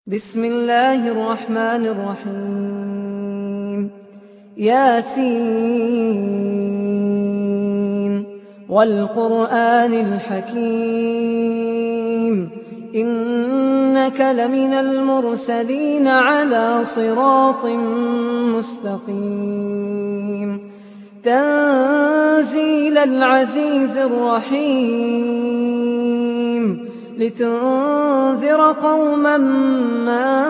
بسم الله الرحمن الرحيم ياسين والقرآن الحكيم إنك لمن المرسلين على صراط مستقيم تنزيل العزيز الرحيم لتنذر قوما ما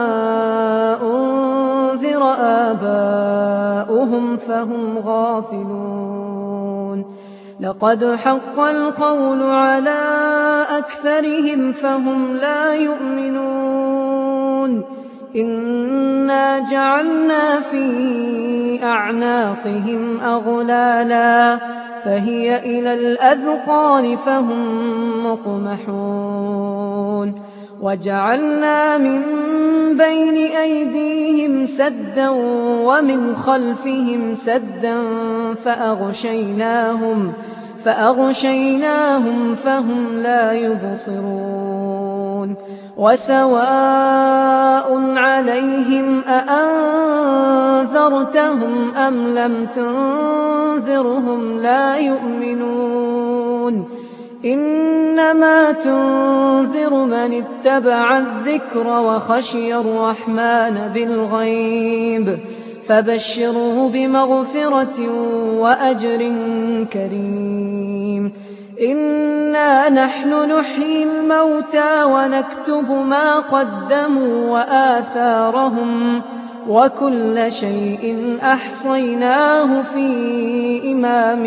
أنذر آباؤهم فهم غافلون لقد حق القول على أكثرهم فهم لا يؤمنون إنا جعلنا في أعناقهم أغلالا فهي إلى الأذقان فهم مقمحون وجعلنا من بين أيديهم سدا ومن خلفهم سدا فأغشيناهم فهم لا يبصرون وسواء عليهم أأنذرتهم أم لم تنذرهم لا يؤمنون إنما تنذر من اتبع الذكر وخشي الرحمن بالغيب فبشره بمغفرة وأجر كريم إنا نحن نحيي الموتى ونكتب ما قدموا وآثارهم وكل شيء أحصيناه في إمام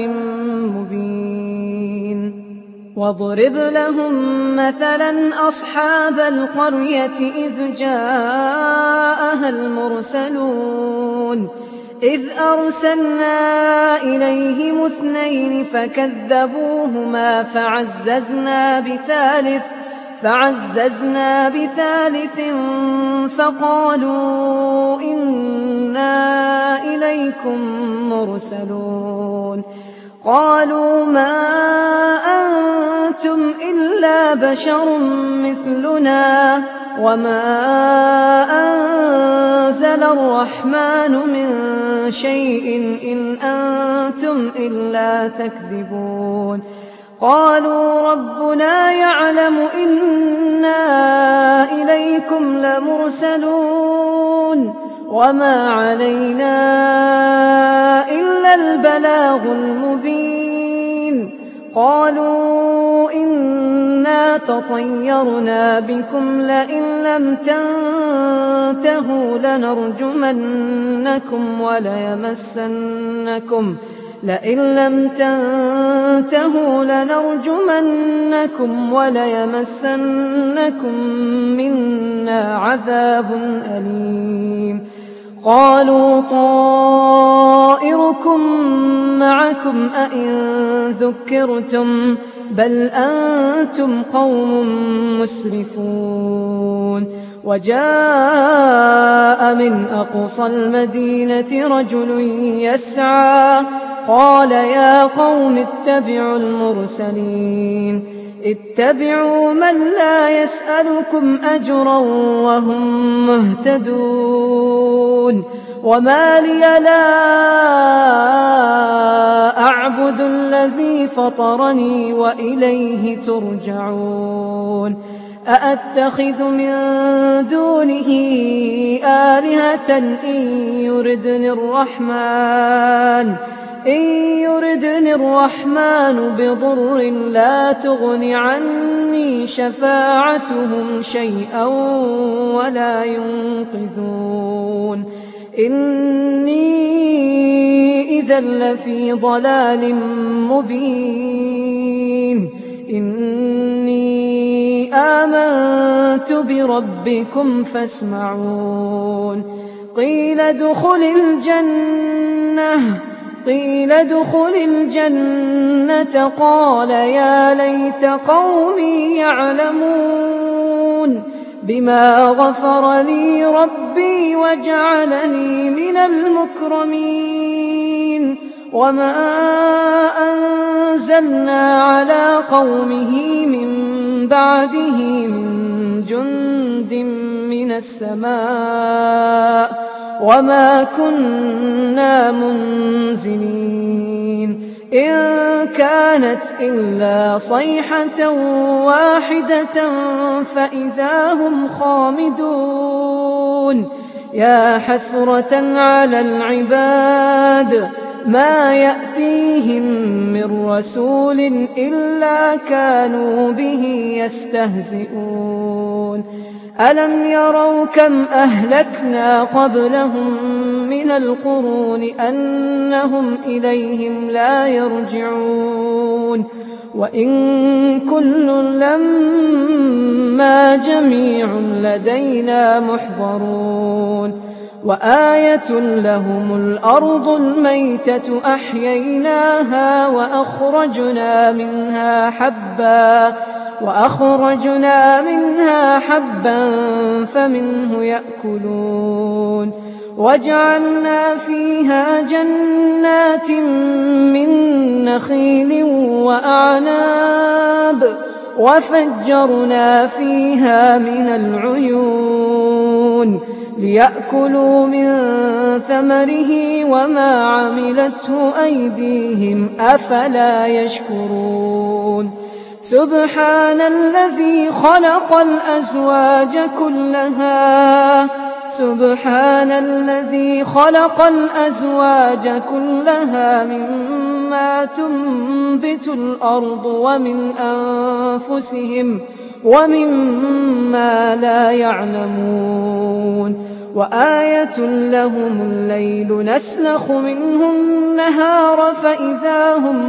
مبين واضرب لهم مثلا أصحاب القرية إذ جاءها المرسلون إذ أرسلنا إليهم اثنين فكذبوهما فعززنا بثالث فقالوا إنا إليكم مرسلون قالوا ما أنتم إلا بشر مثلنا وما أنزل الرحمن من شيء إن أنتم إلا تكذبون قالوا ربنا يعلم إنا إليكم لمرسلون وما علينا إلا البلاغ المبين قالوا إنا تطيرنا بكم لئن لم تنتهوا لنرجمنكم وليمسنكم منا عذاب أليم قالوا طائركم معكم أئن ذكرتم بل أنتم قوم مسرفون وجاء من أقصى المدينة رجل يسعى قال يا قوم اتبعوا المرسلين اتبعوا من لا يسألكم أجرا وهم مهتدون وما لي لا أعبد الذي فطرني وإليه ترجعون أأتخذ من دونه آلهة إن يردني الرحمن بضر لا تغن عني شفاعتهم شيئا ولا ينقذون إني إذا لفي ضلال مبين إني آمنت بربكم فاسمعون قيل ادخل الجنة قال يا ليت قومي يعلمون بما غفر لي ربي وجعلني من المكرمين وما أنزلنا على قومه من بعده من جند من السماء وما كنا منزلين إن كانت إلا صيحة واحدة فإذا هم خامدون يا حسرة على العباد ما يأتيهم من رسول إلا كانوا به يستهزئون ألم يروا كم أهلكنا قبلهم من القرون أنهم إليهم لا يرجعون وإن كل لما جميع لدينا محضرون وآية لهم الأرض الميتة أحييناها وأخرجنا منها حبا فمنه يأكلون وجعلنا فيها جنات من نخيل وأعناب وفجرنا فيها من العيون ليأكلوا من ثمره وما عملته أيديهم أفلا يشكرون سبحان الذي خلق الأزواج كلها مما تنبت الأرض ومن أنفسهم ومما لا يعلمون وآية لهم الليل نسلخ منه النهار فإذا هم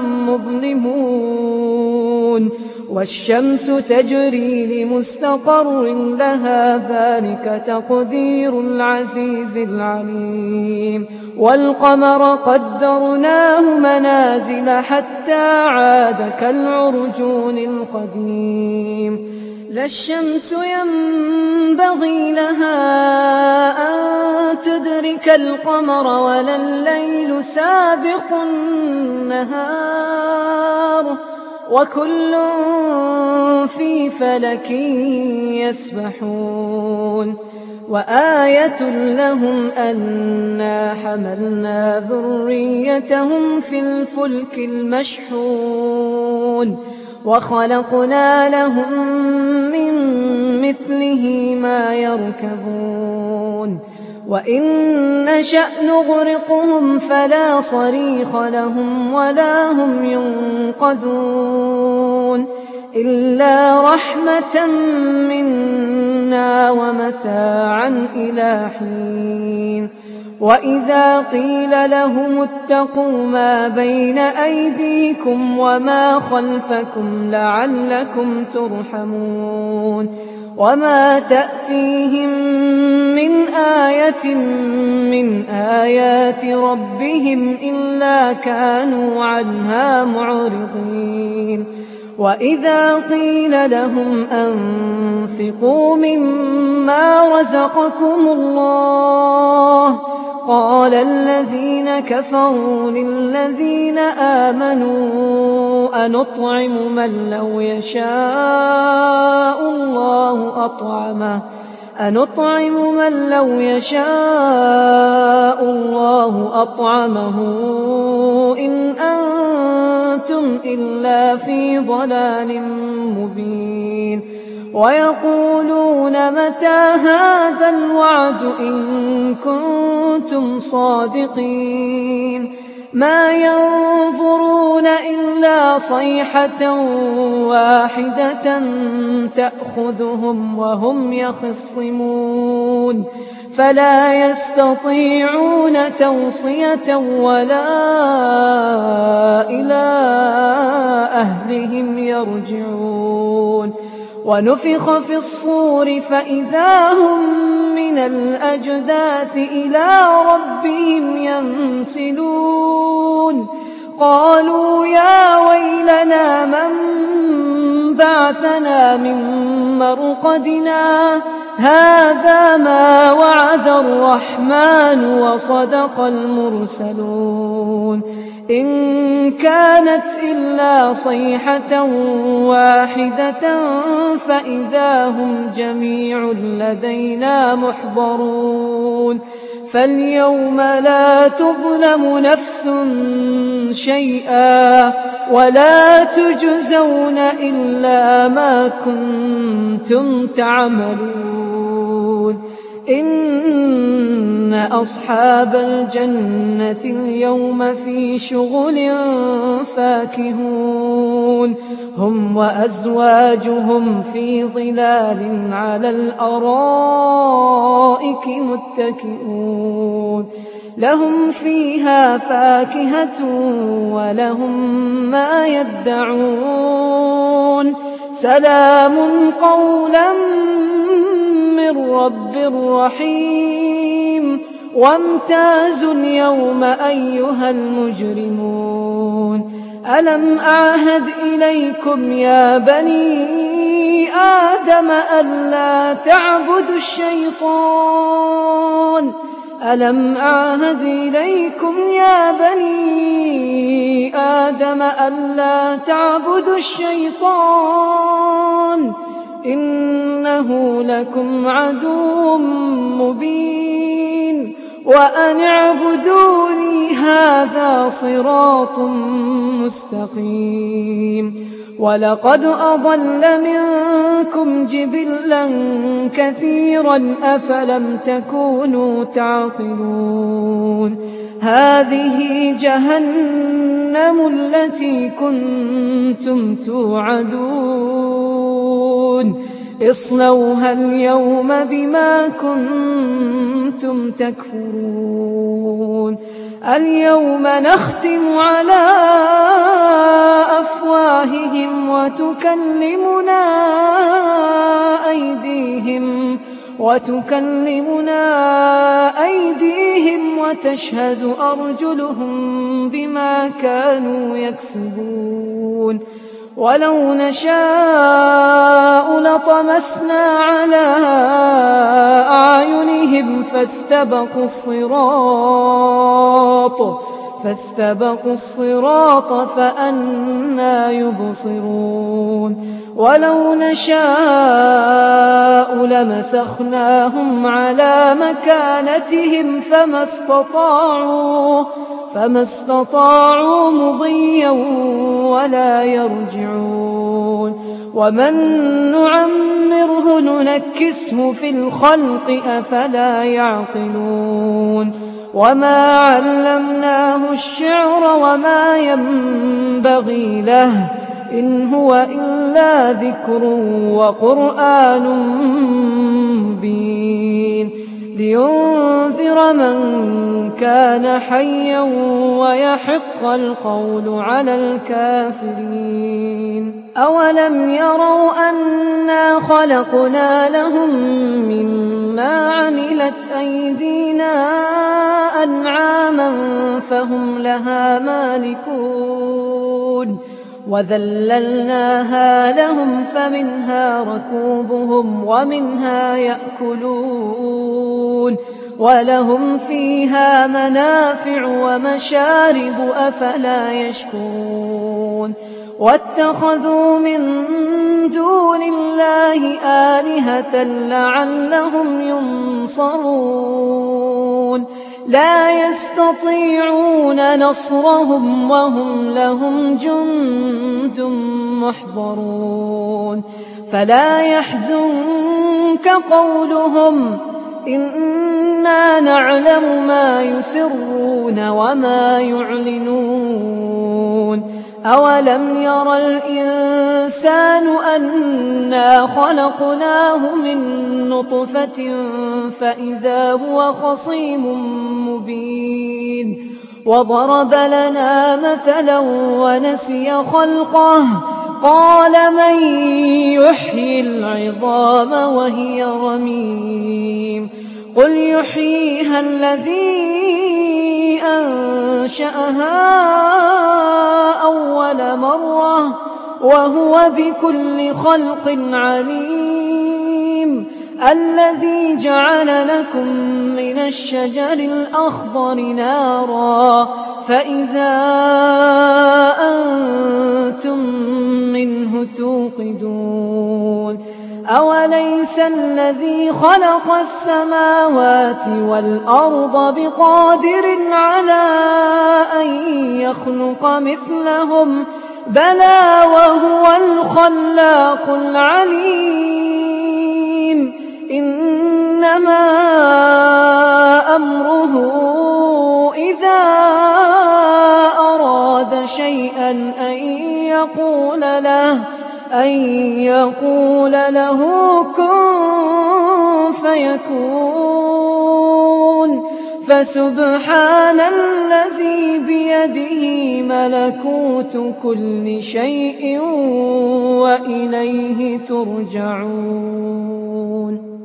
مظلمون والشمس تجري لمستقر لها ذلك تقدير العزيز العليم والقمر قدرناه منازل حتى عاد كالعرجون القديم لا الشمس ينبغي لها أن تدرك القمر ولا الليل سابق النهار وكل في فلك يسبحون وآية لهم أنا حملنا ذريتهم في الفلك المشحون وخلقنا لهم من مثله ما يركبون وإن نشأ نغرقهم فلا صريخ لهم ولا هم ينقذون إلا رحمة منا ومتاعا إلى حين وإذا قيل لهم اتقوا ما بين أيديكم وما خلفكم لعلكم ترحمون وما تأتيهم من آية من آيات ربهم إلا كانوا عنها معرضين وإذا قيل لهم أنفقوا مما رزقكم الله قال الذين كفروا للذين آمنوا أنطعم من لو يشاء الله أطعمه إن أنتم إلا في ضلال مبين ويقولون متى هذا الوعد إن كنتم صادقين ما ينظرون إلا صيحة واحدة تأخذهم وهم يخصمون فلا يستطيعون توصية ولا إلى أهلهم يرجعون ونفخ في الصور فإذا هم من الأجداث إلى ربهم ينسلون قالوا يا ويلنا من بعثنا من مرقدنا هذا ما وعد الرحمن وصدق المرسلون إن كانت إلا صيحة واحدة فإذا هم جميع لدينا محضرون فاليوم لا تظلم نفس شيئا ولا تجزون إلا ما كنتم تعملون إن أصحاب الجنة اليوم في شغل فاكهون هم وأزواجهم في ظلال على الأرائك متكئون لهم فيها فاكهة ولهم ما يدعون سلام قولا من رب رحيم وامتازوا اليوم أيها المجرمون ألم أعهد إليكم يا بني آدم ألا تعبدوا الشيطان ألم أعهد إليكم يا بني آدم ألا تعبدوا الشيطان إنه لكم عدو مبين وأن اعبدوني هذا صراط مستقيم ولقد أضل منكم جبلا كثيرا أفلم تكونوا تعقلون هذه جهنم التي كنتم توعدون اصلوها اليوم بما كنتم تكفرون اليوم نختم على أفواههم وتكلمنا أيديهم وتشهد أرجلهم بما كانوا يكسبون ولو نشاء لطمسنا على أعينهم فاستبقوا الصراط فأنى يبصرون ولو نشاء لمسخناهم على مكانتهم فما استطاعوا مضيا ولا يرجعون ومن نعمره ننكسه في الخلق أفلا يعقلون وما علمناه الشعر وما ينبغي له إن هو إلا ذكر وقرآن مبين لينذر من كان حيا ويحق القول على الكافرين أولم يروا أنا خلقنا لهم مما عملت أيدينا أنعاما فهم لها مالكون وذللناها لهم فمنها ركوبهم ومنها يأكلون ولهم فيها منافع ومشارب أفلا يشكرون واتخذوا من دون الله آلهة لعلهم ينصرون لا يستطيعون نصرهم وهم لهم جند محضرون فلا يحزنك قولهم إنا نعلم ما يسرون وما يعلنون أولم ير الإنسان أنا خلقناه من نطفة فإذا هو خصيم مبين وضرب لنا مثلا ونسي خلقه قال من يحيي العظام وهي رميم قل يحييها الذي أنشأها أول مرة وهو بكل خلق عليم الذي جعل لكم من الشجر الأخضر نارا فإذا أنتم منه توقدون أوليس الذي خلق السماوات والأرض بقادر على أن يخلق مثلهم بلى وهو الخلاق العليم إنما أمره إذا أراد شيئا أن يقول له كن فيكون فسبحان الذي بيده ملكوت كل شيء وإليه ترجعون